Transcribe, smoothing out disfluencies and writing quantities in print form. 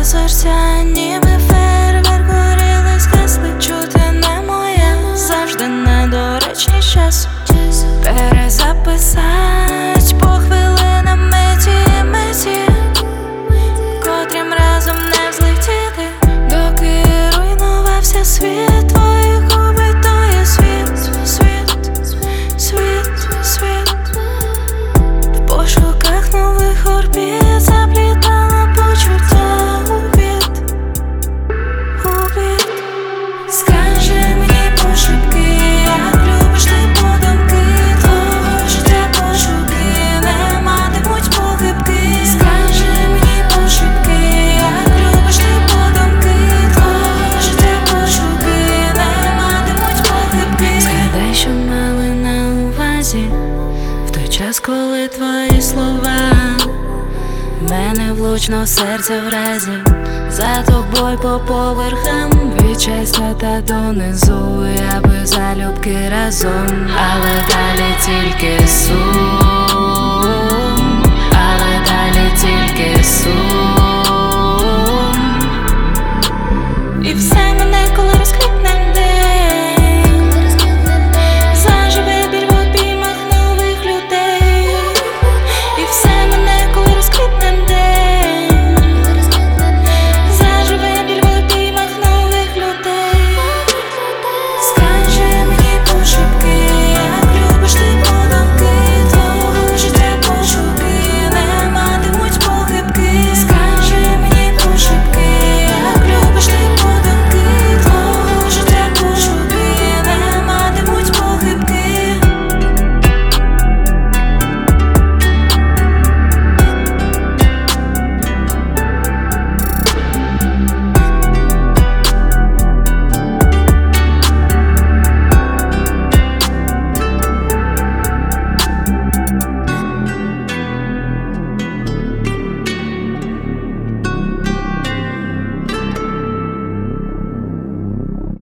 серця, ніби фейерверк горіли, згасли, чути не моє, завжди недоречний час перезаписать по хвилинам меті, котрім разом не взлетіти, доки руйнувався світ твоїх губи, то є світ, в пошуках нових орбіт заплітала почуття обід. Скажи мені пошепки, як любиш ти подумки, твого життя пошуки не матимуть похибки. Скажи мені пошепки, як любиш ти подумки, твого життя пошуки не матимуть похибки. Згадай, що мали на увазі в той час, коли твої слова мене влучно в серце вразив. За тобою по поверхам, від щастя та донизу, я би залюбки разом, але далі тільки сум, але далі тільки сум.